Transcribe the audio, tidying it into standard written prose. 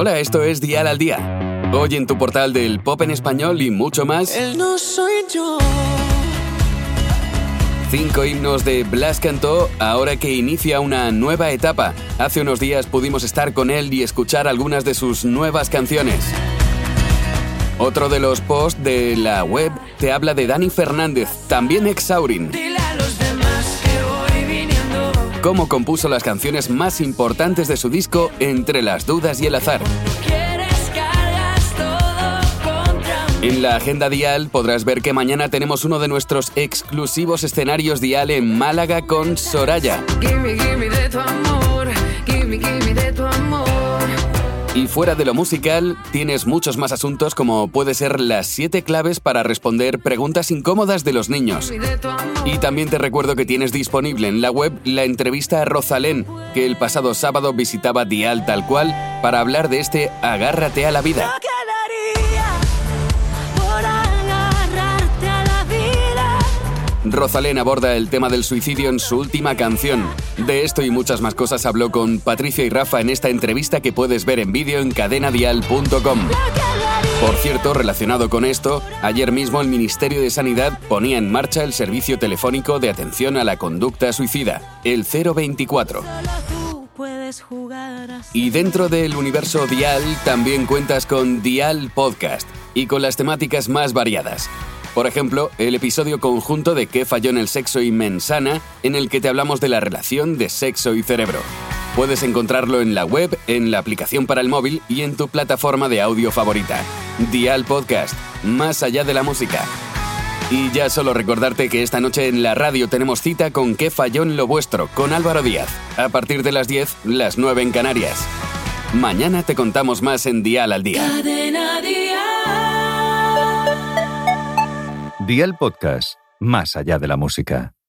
Hola, esto es Dial al Día. Hoy en tu portal del pop en español y mucho más. Él no soy yo. 5 himnos de Blas Cantó, ahora que inicia una nueva etapa. Hace unos días pudimos estar con él y escuchar algunas de sus nuevas canciones. Otro de los posts de la web te habla de Dani Fernández, también ex Saurin. Dile a los demás que voy viniendo. Cómo compuso las canciones más importantes de su disco Entre las dudas y el azar. Quieres cargas todo contra mí. En la agenda Dial podrás ver que mañana tenemos uno de nuestros exclusivos escenarios Dial en Málaga con Soraya. Gimme de tu amor. Gimme de tu amor. Y fuera de lo musical, tienes muchos más asuntos como puede ser las 7 claves para responder preguntas incómodas de los niños. Gimme de tu amor. Y también te recuerdo que tienes disponible en la web la entrevista a Rosalén, que el pasado sábado visitaba Dial Tal Cual para hablar de este Agárrate a la vida. Lo que daría por agarrarte a la vida. Rosalén aborda el tema del suicidio en su última canción. De esto y muchas más cosas habló con Patricia y Rafa en esta entrevista que puedes ver en vídeo en cadenadial.com. Por cierto, relacionado con esto, ayer mismo el Ministerio de Sanidad ponía en marcha el servicio telefónico de atención a la conducta suicida, el 024. Solo tú puedes jugar así. Y dentro del universo Dial también cuentas con Dial Podcast y con las temáticas más variadas. Por ejemplo, el episodio conjunto de ¿Qué falló en el sexo y Mensana?, en el que te hablamos de la relación de sexo y cerebro. Puedes encontrarlo en la web, en la aplicación para el móvil y en tu plataforma de audio favorita. Dial Podcast, más allá de la música. Y ya solo recordarte que esta noche en la radio tenemos cita con ¿Qué falló en lo vuestro?, con Álvaro Díaz. A partir de las 10, las 9 en Canarias. Mañana te contamos más en Dial al Día. Cadena Dial. Dial Podcast, más allá de la música.